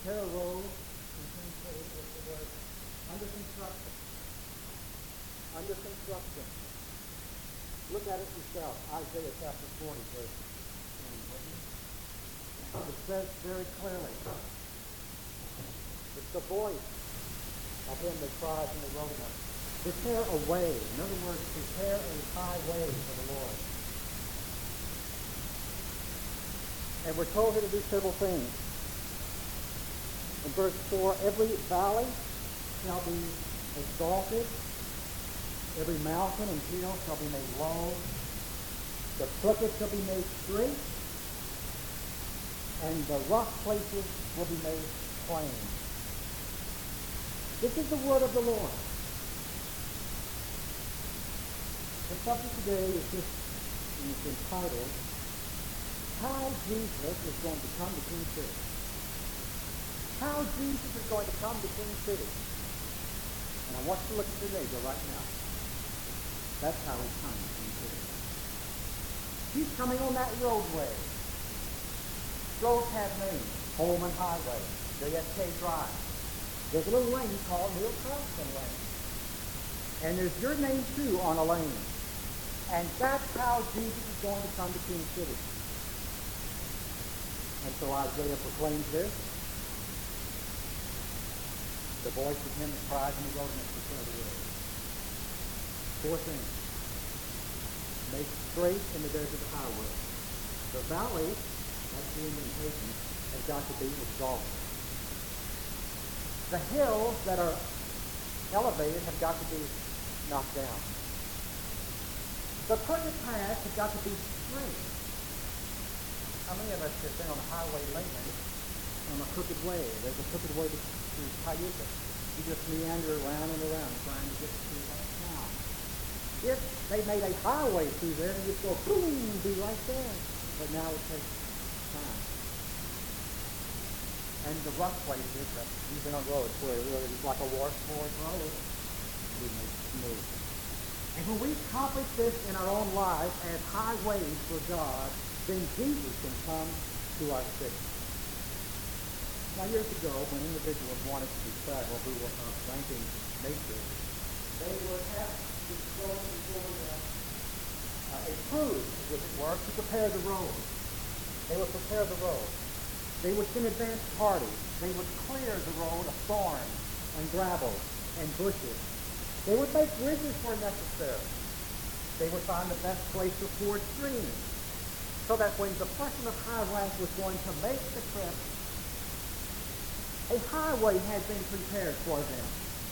prepare a road in King City with the word under construction. Under construction. Look at it yourself. Isaiah chapter 40, verse 10. It says very clearly, it's the voice of him that cries in the wilderness, prepare a way. In other words, prepare a highway for the Lord. And we're told here to do several things. In verse 4, every valley shall be exalted, every mountain and hill shall be made low, the crooked shall be made straight, and the rough places will be made plain. This is the word of the Lord. The subject today is just, and it's entitled, How Jesus is going to come to King City. How Jesus is going to come to King City. And I want you to look at your neighbor right now. That's how he's coming to King City. He's coming on that roadway. Roads have names. Holman Highway, JFK Drive. There's a little lane called Neil Carlson Lane. And there's your name too on a lane. And that's how Jesus is going to come to King City. And so Isaiah proclaims this. The voice of him that cries in the wilderness, prepare the way. Four things. Make straight in the desert the highway. The valley, that's the indentation, has got to be exalted. The hills that are elevated have got to be knocked down. The crooked paths have got to be straight. How many of us have been on a highway lately on a crooked way? There's a crooked way to Cayuga. You just meander around and around trying to get to that town. If they made a highway through there, you'd go boom, be right there. But now it takes time. And the rough places that you've been on roads where it's like a washboard road, we make smooth. And when we accomplish this in our own lives as highways for God, then Jesus can come to our city. Now, years ago, when individuals wanted to travel who were of ranking nature, they would have to go before them a cruise, as it were, to prepare the road. They would prepare the road. They would send advance parties. They would clear the road of thorns and gravel and bushes. They would make bridges where necessary. They would find the best place to ford streams, so that when the person of high rank was going to make the trip, a highway had been prepared for them.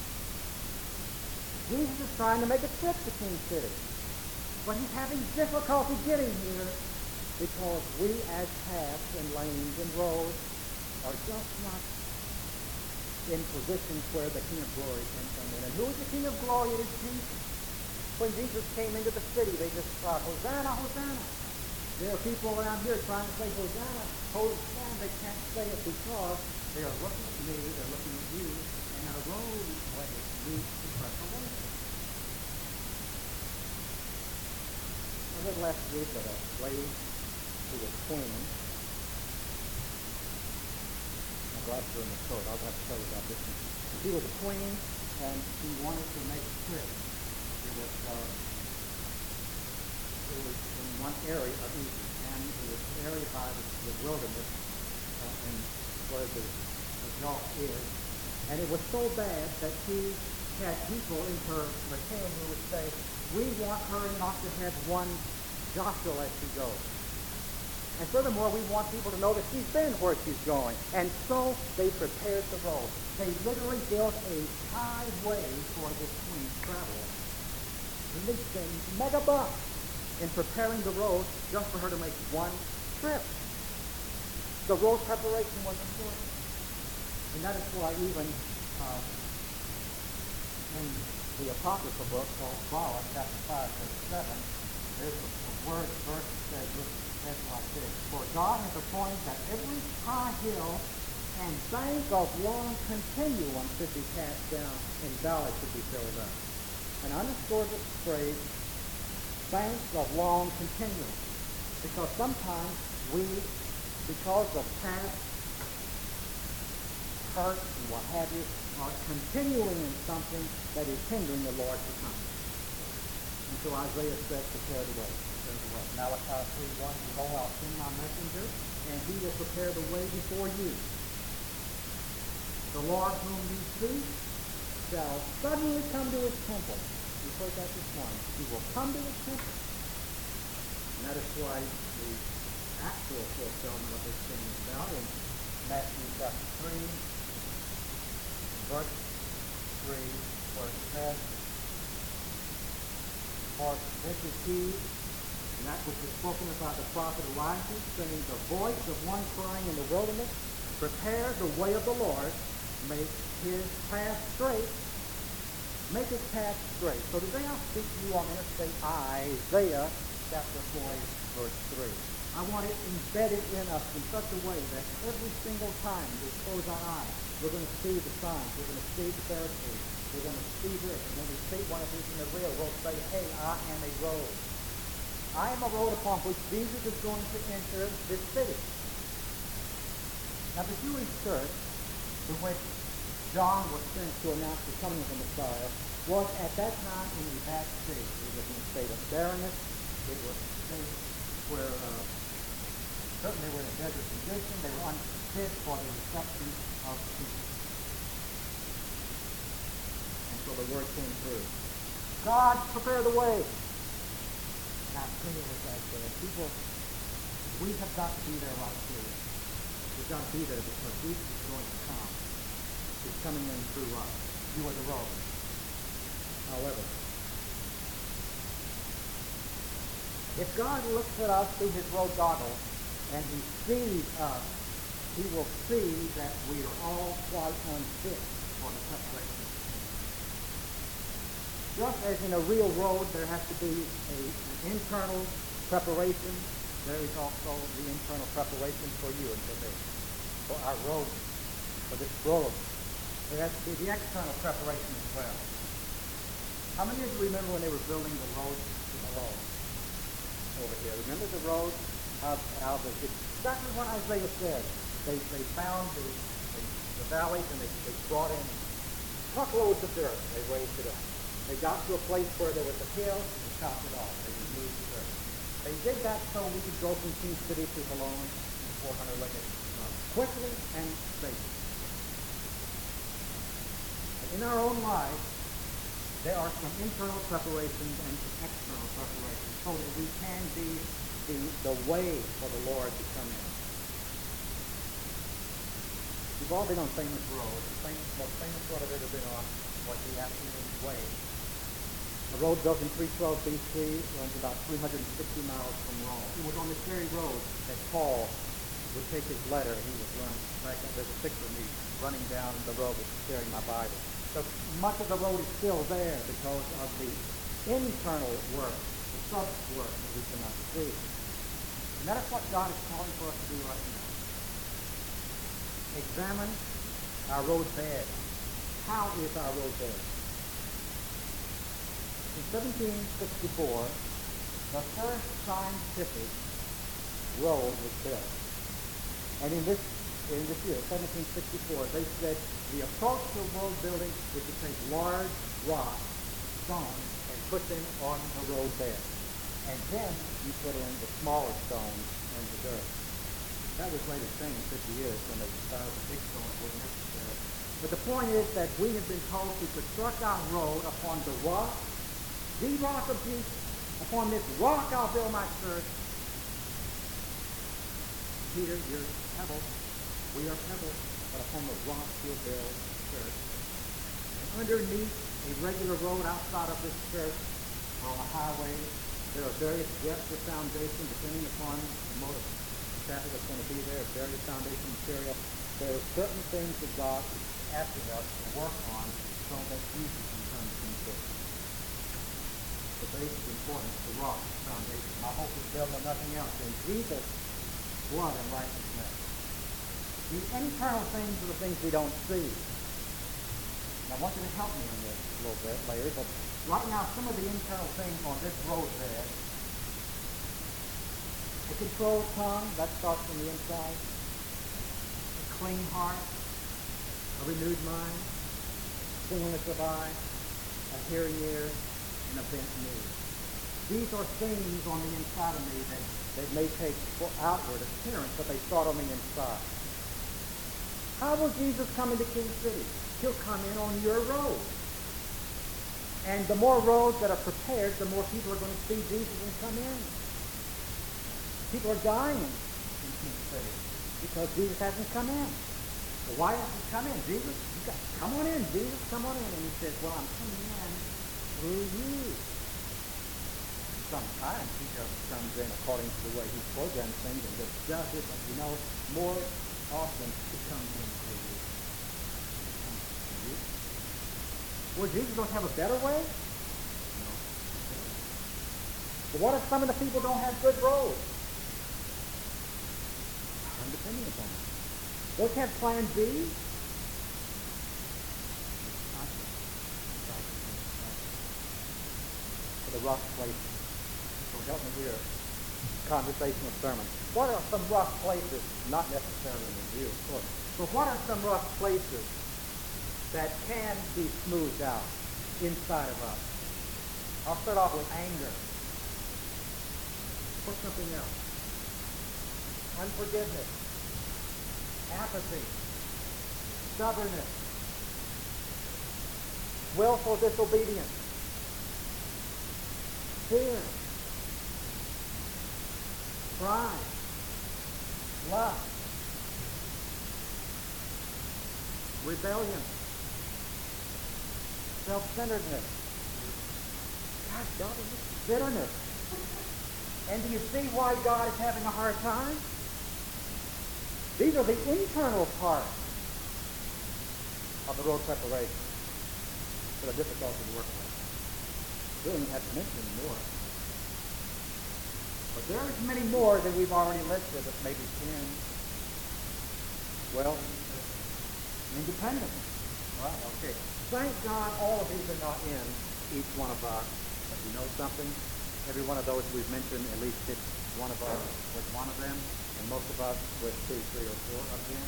Jesus is trying to make a trip to King City, but he's having difficulty getting here because we as paths and lanes and roads are just not in positions where the King of Glory can come in. And who is the King of Glory? It is Jesus. When Jesus came into the city, they just cried, Hosanna, Hosanna. There are people around here trying to say, Hosanna, Hosanna. They can't say it because they are looking at me, they're looking at you, and our roadway leads to preparation. I read last week that a slave who was queen, I'm glad you're in the story, I'll have to tell you about this one. She was a queen, and she wanted to make a trip. It was in one area of Egypt, and it was an area by the wilderness, and where the Gulf is. And it was so bad that she had people in her king who would say, we want her not to have one jostle as she goes. And furthermore, we want people to know that she's been where she's going. And so they prepared the road. They literally built a highway for this queen's travel. And they spent mega bucks in preparing the road just for her to make one trip. The road preparation was important. And that is why even in the Apocrypha book called Bala, chapter 5, verse 7, there's a verse that says like this. For God has appointed that every high hill and bank of long continuance should be cast down and valleys should be filled up. And I underscore this phrase, banks of long continuance, because sometimes we, because of past hurt and what have you, are continuing in something that is hindering the Lord to come. And so Isaiah said, prepare the way. Prepare the way. Malachi 3:1, behold, I'll send my messenger, and he will prepare the way before you. The Lord whom you seek shall suddenly come to his temple. You heard that this morning. He will come to his temple. And that is why the actual fulfillment of this thing is found in Matthew chapter 3, verse 3, where it says, for this is he, and that which is spoken about the prophet Elijah, saying, the voice of one crying in the wilderness, prepare the way of the Lord, make his path straight. Make his path straight. So today I'll speak to you on Interstate Isaiah chapter 40, verse 3. I want it embedded in us in such a way that every single time we close our eyes, we're going to see the signs, we're going to see the Pharisees, we're going to see this. And when we see one of these in the real, we'll say, hey, I am a road. I am a road upon which Jesus is going to enter this city. Now the Jewish church, to which John was sent to announce the coming of the Messiah, was at that time in a bad state. It was in a state of barrenness. It was a state where certainly they were in a desert condition. They were unfit for the reception of people. And so the word came through. God, prepare the way. Now, think of it like that. People, we have got to be there right here. We've got to be there because Jesus is going to come. He's coming in through us. You are the road. However, if God looks at us through his road goggles and he sees us, he will see that we are all quite unfit for the preparation. Just as in a real road there has to be an internal preparation, there is also the internal preparation for you and for me, for our road, for this road. There has to be the external preparation as well. How many of you remember when they were building the road to the road over here? Remember the road? How it's exactly what Isaiah said. They found the valleys and they brought in truckloads of dirt. They raised it up. They got to a place where there was a hill and chopped it off. They removed the dirt. They did that so we could go from King City to Cologne 400 lineage quickly and safely. In our own lives, there are some internal preparations and some external preparations so that we can be the way for the Lord to come in. We've all been on famous roads. The most famous road I've ever been on was the Appian Way. A road built in 312 BC runs about 360 miles from Rome. It was on this very road that Paul would take his letter, and he was running. There's a picture of me running down the road with carrying my Bible. So much of the road is still there because of the internal work, the sub-work that we cannot see. And that is what God is calling for us to do right now. Examine our road bed. How is our road bed? In 1764, the first scientific road was built. And in this year, 1764, they said the approach to road building is to take large rocks, stones, and put them on the road bed. And then you put in the smaller stones and the dirt. That was later changed 50 years when they decided the big stones were necessary. But the point is that we have been told to construct our road upon the rock of Jesus. Upon this rock I'll build my church. Peter, you're pebbles. We are pebbles, but upon the rock we'll build the church. And underneath a regular road outside of this church, or on a highway, there are various depths of foundation depending upon the mode of traffic that's going to be there, various foundation material. There are certain things that God is asking us to work on so that Jesus can come to King. The base is important, the rock, the foundation. My hope is built on nothing else than Jesus' blood and righteousness. The internal things are the things we don't see. And I want you to help me on this a little bit later, but right now some of the internal things on this road bed, a controlled tongue, that starts from the inside, a clean heart, a renewed mind, singleness of eye, a hearing ear, and a bent knee. These are things on the inside of me that may take outward appearance, but they start on the inside. How will Jesus come into King City? He'll come in on your road. And the more roads that are prepared, the more people are going to see Jesus and come in. People are dying in King City because Jesus hasn't come in. Well, why hasn't he come in? Jesus, come on in, Jesus, come on in. And he says, well, I'm coming in through you. Sometimes he just comes in according to the way he programs things and just does it, but more often he comes in through you. Well, Jesus don't have a better way? No. But what if some of the people don't have good roads? I'm depending upon it. Don't have plan B? For the rough places. So help me here. Conversational sermon. What are some rough places? Not necessarily in review, of course. But what are some rough places that can be smoothed out inside of us? I'll start off with anger. What's something else? Unforgiveness. Apathy. Stubbornness. Willful disobedience. Fear. Pride. Lust. Rebellion. Self-centeredness. God, bitterness. And do you see why God is having a hard time? These are the internal parts of the road preparation for the difficulty of the workplace. We don't even have to mention any more. But there is many more than we've already listed, but maybe 10. Well, independence. Well, okay. Thank God all of these are not in each one of us. But you know something? Every one of those we've mentioned at least hits one of us with one of them, and most of us with 2, 3, or 4 of them.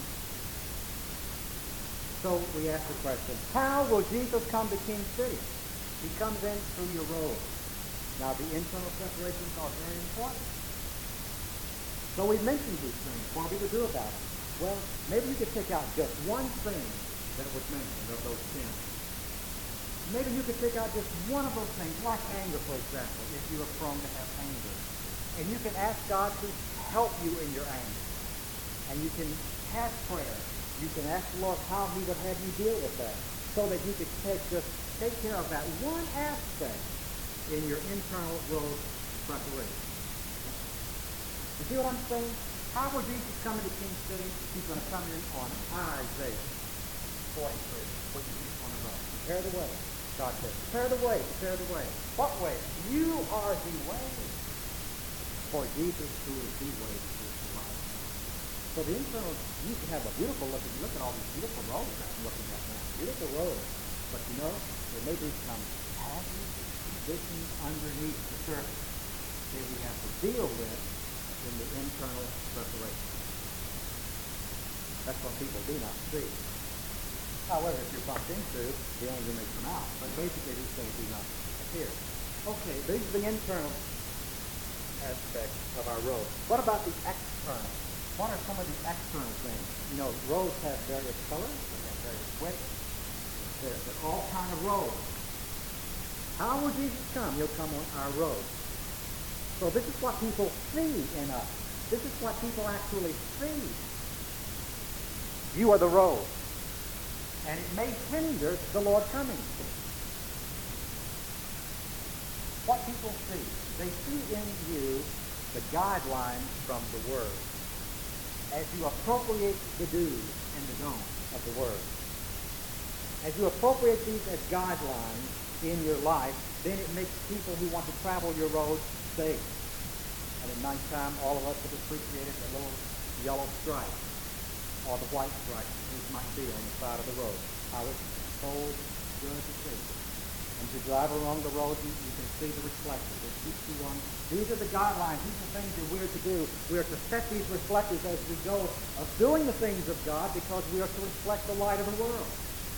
So we ask the question, how will Jesus come to King City? He comes in through your road. Now the internal separations are very important. So we mentioned these things. What are we to do about it? Well, maybe you could pick out just one thing that was mentioned of those 10. Maybe you could pick out just one of those things, like anger, for example, if you are prone to have anger. And you can ask God to help you in your anger. And you can have prayer. You can ask the Lord how he would have you deal with that, so that you could take care of that one aspect in your internal road preparation. You see what I'm saying? How will Jesus come into King City? He's going to come in on Isaiah 43, which is each one of us. Prepare the way. God says, prepare the way, prepare the way. What way? You are the way. For Jesus, who is the way, is the life. So the internal, you can have a beautiful look. If you look at all these beautiful roads that I'm looking at now. Beautiful roads. But there may be some hazards, conditions underneath the surface that we have to deal with in the internal preparation. That's what people do not see. However, if you're bumped into, the anger may come out. But basically, these things do not appear. Okay, these are the internal aspects of our road. What about the external? What are some of the external things? Roads have various colors. They have various widths. They're all kind of roads. How will Jesus come? He'll come on our road. So this is what people see in us. This is what people actually see. You are the road. And it may hinder the Lord coming. What people see. They see in you the guidelines from the Word. As you appropriate the do's and the don'ts of the Word. As you appropriate these as guidelines in your life, then it makes people who want to travel your road safe. And at nighttime, all of us have appreciated the little yellow stripe or the white stripe, as it might be, on the side of the road. How it's so good to see. And As you drive along the road, you can see the reflectors. It keeps you on. These are the guidelines. These are the things that we're to do. We are to set these reflectors as we go of doing the things of God because we are to reflect the light of the world.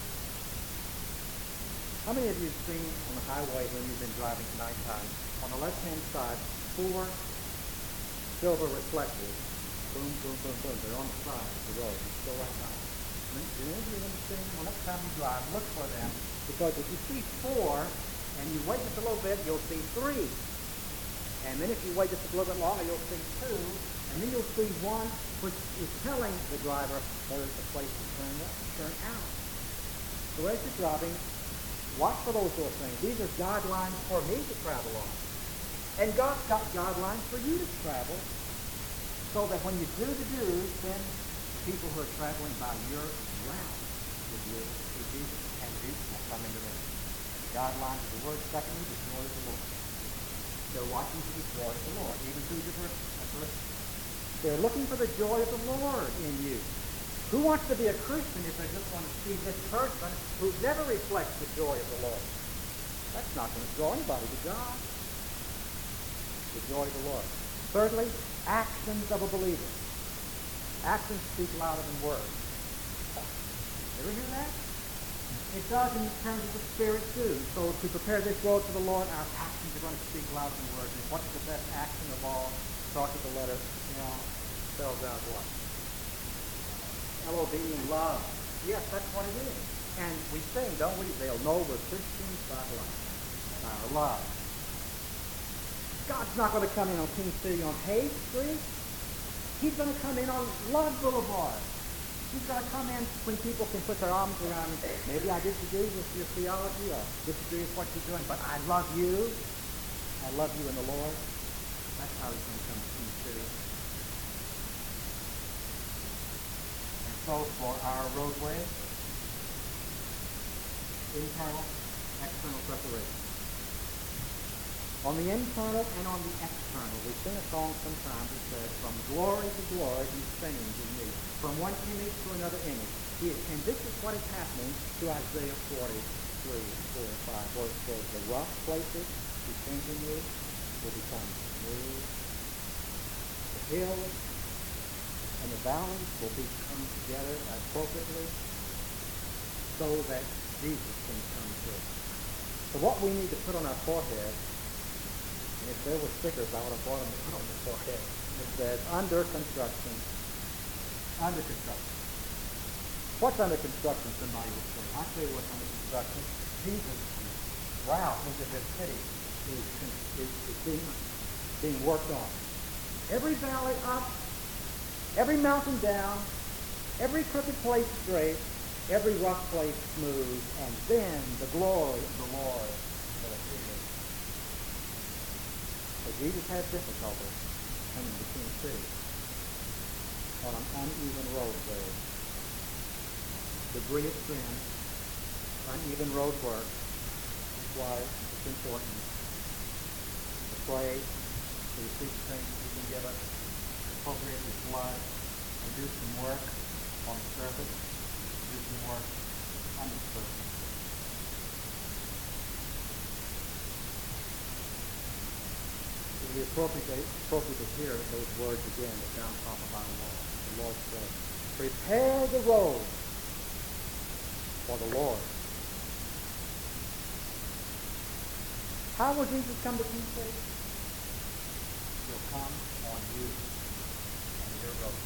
How many of you have seen on the highway when you've been driving nighttime, on the left-hand side, 4 silver reflectors? Boom, boom, boom, boom. They're on the side of the road. You still right now. Do any of you understand? Well, next time you drive, look for them. Because if you see 4 and you wait just a little bit, you'll see 3. And then if you wait just a little bit longer, you'll see 2. And then you'll see 1, which is telling the driver there's a place to turn out. So as you're driving, watch for those little things. These are guidelines for me to travel on. And God's got guidelines for you to travel so that when you do the do's, then people who are traveling by your route will be able to see Jesus, and Jesus will come into them. Guidelines of the Word. Secondly, the joy of the Lord. They're watching for the joy of the Lord. Even through the verse. They're looking for the joy of the Lord in you. Who wants to be a Christian if they just want to see this person who never reflects the joy of the Lord? That's not going to draw anybody to God. The joy of the Lord. Thirdly, actions of a believer. Actions speak louder than words. Ever hear that? It does in terms of the Spirit too. So to prepare this road for the Lord, our actions are going to speak louder than words. And what's the best action of all? Start with the letter L. Spells out what? L-O-V, love. Yes, that's what it is. And we sing, don't we? They'll know we're Christians by love. By our love. God's not going to come in on King City on Hayes Street. He's going to come in on Love Boulevard. He's going to come in when people can put their arms around me. Maybe I disagree with your theology or disagree with what you're doing, but I love you. I love you in the Lord. That's how he's going to come to King City. And so for our roadway, internal, external preparation. On the internal and on the external, we sing a song sometimes that says, from glory to glory he sings in me. From one image to another image. And this is what is happening to Isaiah 43, 4, and 5, where it says, the rough places he sings in you will become smooth. The hills and the valleys will come together appropriately so that Jesus can come through. So what we need to put on our forehead, and if there were stickers, I would have bought them to put on the forehead. It says, under construction. Under construction. What's under construction, somebody will say? I'll tell you what's under construction. Jesus' route into this city is being worked on. Every valley up, every mountain down, every crooked place straight, every rough place smooth, and then the glory of the Lord will appear. So Jesus had difficulty coming to King City on an uneven road there. Debris of sin, uneven road work. That's why it's important to pray, to receive things that He can give us, appropriate His blood, and do some work on the surface, do some work on the surface. It would be appropriate to hear those words again at down top of our law. The Lord said, prepare the road for the Lord. How will Jesus come to King City? He'll come on you and your road.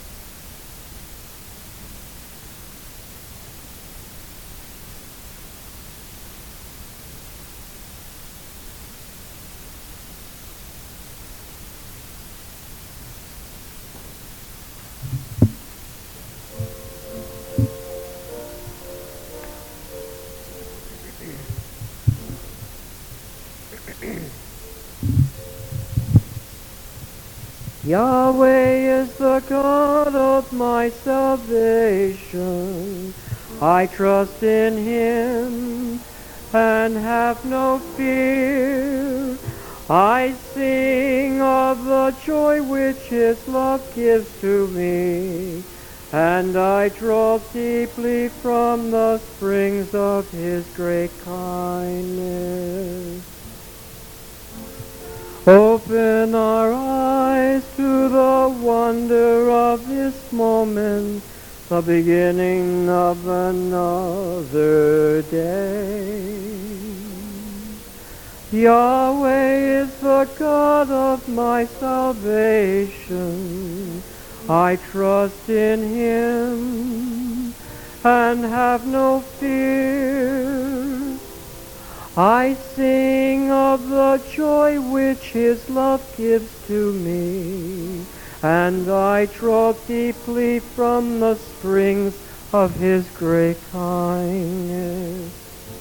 Yahweh is the God of my salvation. I trust in Him and have no fear. I sing of the joy which His love gives to me. and I draw deeply from the springs of his great kindness. Open our eyes to the wonder of this moment, the beginning of another day. Yahweh is the God of my salvation. I trust in him and have no fear. I sing of the joy which his love gives to me, and I draw deeply from the springs of his great kindness.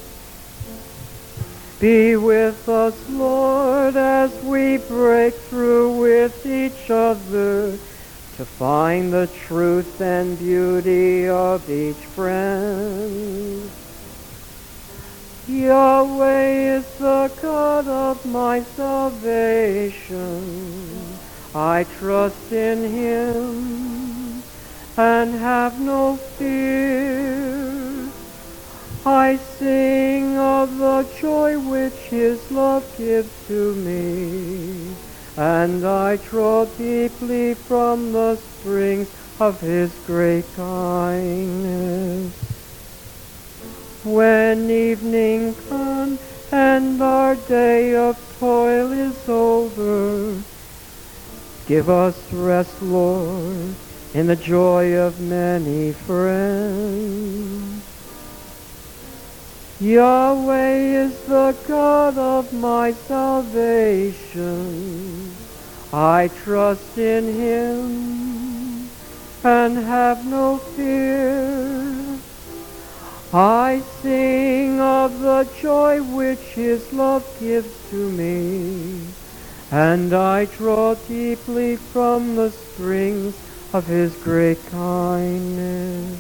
Be with us, Lord, as we break through with each other to find the truth and beauty of each friend. Yahweh is the God of my salvation. I trust in him and have no fear. I sing of the joy which his love gives to me, and I draw deeply from the springs of his great kindness. When evening comes and our day of toil is over, give us rest, Lord, in the joy of many friends. Yahweh is the God of my salvation. I trust in him and have no fear. I sing of the joy which his love gives to me, and I draw deeply from the springs of his great kindness.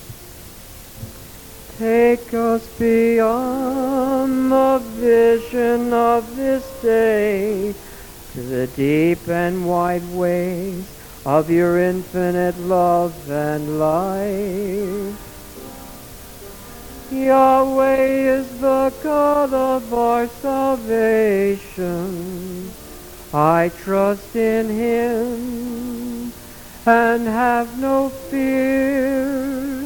Take us beyond the vision of this day to the deep and wide ways of your infinite love and life. Yahweh is the God of our salvation. I trust in him and have no fear.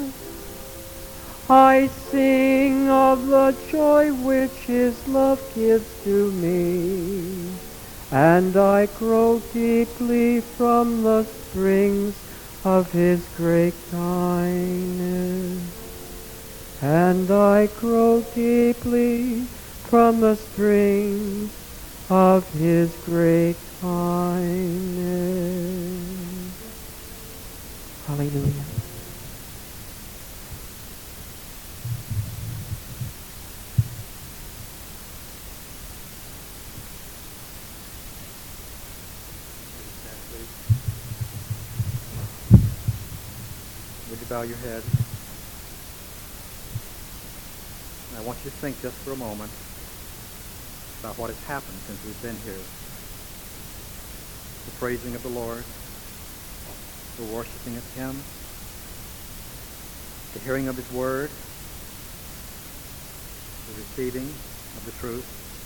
I sing of the joy which his love gives to me, and I grow deeply from the springs of his great kindness. And I grow deeply from the springs of his great kindness. Hallelujah. Would you bow your head? I want you to think just for a moment about what has happened since we've been here. The praising of the Lord, the worshiping of him, the hearing of his word, the receiving of the truth.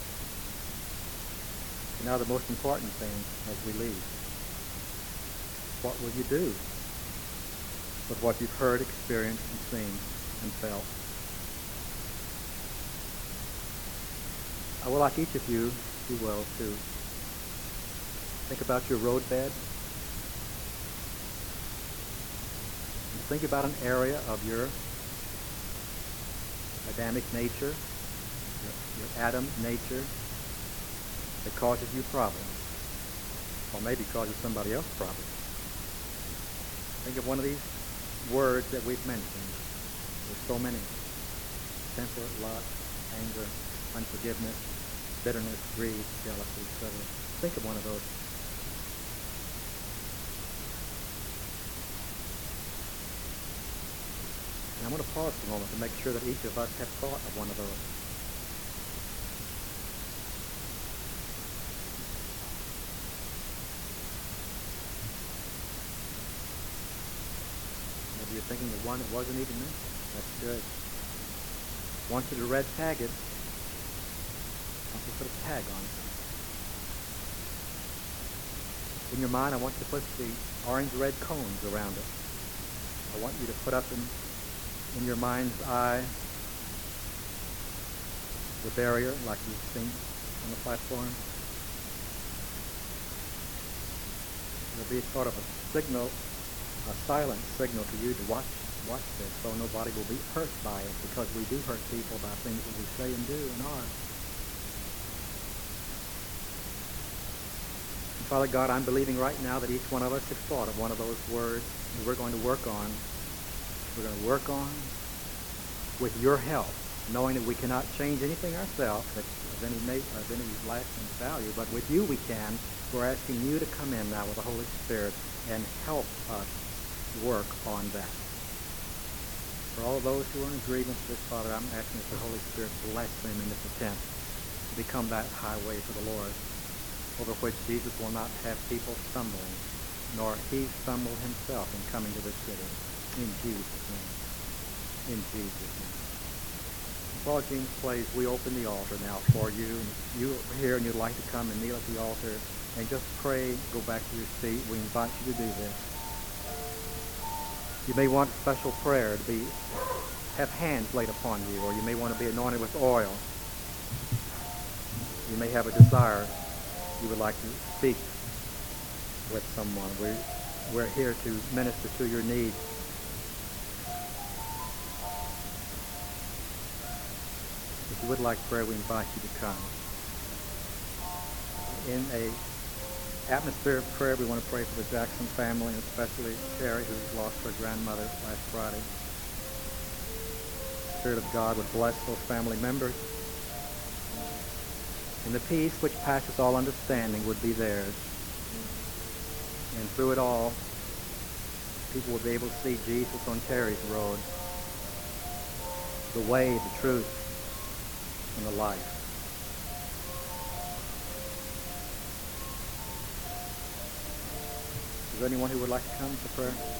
And now the most important thing as we leave. What will you do with what you've heard, experienced, and seen, and felt? I would like each of you, if you will, to think about your roadbed. And think about an area of your Adamic nature, your Adam nature, that causes you problems, or maybe causes somebody else problems. Think of one of these words that we've mentioned. There's so many. Temper, lust, anger, unforgiveness, bitterness, greed, jealousy, etc. Think of one of those. And I'm going to pause for a moment to make sure that each of us have thought of one of those. you're thinking of one that wasn't even mentioned. That's good. Once you to red tag it, once you put a tag on it. In your mind, I want you to put the orange-red cones around it. I want you to put up in your mind's eye the barrier, like you've seen on the platform. It'll be sort of a signal, a silent signal to you to watch this, so nobody will be hurt by it, because we do hurt people by things that we say and do and are. And Father God, I'm believing right now that each one of us has thought of one of those words that we're going to work on. We're going to work on with your help, knowing that we cannot change anything ourselves that's of any lasting value, but with you we can. We're asking you to come in now with the Holy Spirit and help us work on that. For all of those who are in agreement with this, Father, I'm asking that the Holy Spirit bless them in this attempt to become that highway for the Lord, over which Jesus will not have people stumbling, nor he stumble himself in coming to this city. In Jesus' name. In Jesus' name. While James plays, we open the altar now for you. And you are here and you'd like to come and kneel at the altar and just pray, go back to your seat. We invite you to do this. You may want special prayer to have hands laid upon you, or you may want to be anointed with oil. You may have a desire you would like to speak with someone. We're here to minister to your needs. If you would like prayer, we invite you to come. In a atmosphere of prayer, we want to pray for the Jackson family, and especially Terry, who lost her grandmother last Friday. The Spirit of God would bless those family members, and the peace which passes all understanding would be theirs. And through it all, people will be able to see Jesus on Terry's road, the way, the truth, and the life. Is there anyone who would like to come to prayer?